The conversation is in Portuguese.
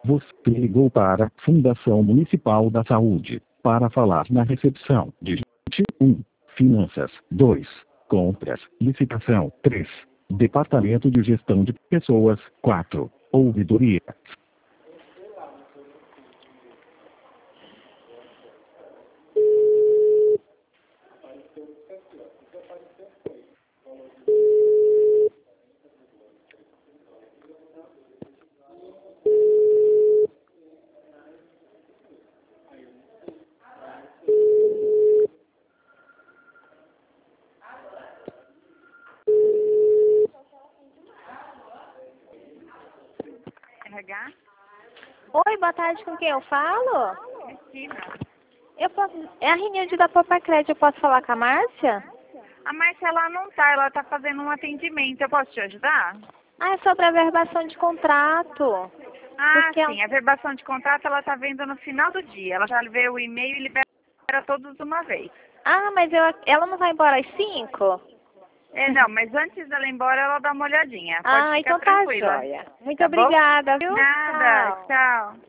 Você ligou para a Fundação Municipal da Saúde. Para falar na recepção, digite 1. Finanças. 2. Compras. Licitação. 3. Departamento de Gestão de Pessoas. 4. Ouvidoria. RH? Oi, boa tarde, com quem eu falo? Cristina. É a Rinilde da Popacred, eu posso falar com a Márcia? A Márcia, ela não tá, ela tá fazendo um atendimento, eu posso te ajudar? Ah, é sobre a verbação de contrato. Ah, Porque sim, a verbação de contrato ela tá vendo no final do dia, ela já vê o e-mail e libera todos de uma vez. Ah, mas ela não vai embora às 5? Não, mas antes dela ir embora, ela dá uma olhadinha. Pode Ah, ficar então tá tranquila. joia. Muito Tá bom? obrigada, viu? Nada, Tchau. tchau.